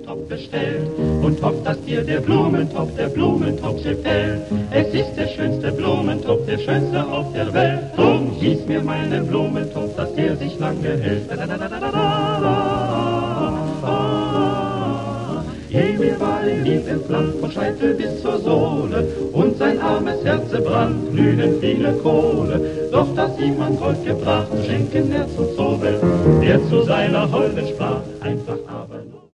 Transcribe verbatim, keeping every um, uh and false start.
Blumentopf bestellt und hofft, dass dir der Blumentopf, der Blumentopf gefällt. Es ist der schönste Blumentopf, der schönste auf der Welt. Drum gieß mir meinen Blumentopf, dass der sich lange hält. Emil war in Lieb entflammt, von Scheitel bis zur Sohle, und sein armes Herze brannt, glühend viele Kohle. Doch dass ihm an Gold gebracht, schenken er zum Zobel, der zu seiner Holden sprach, einfach aber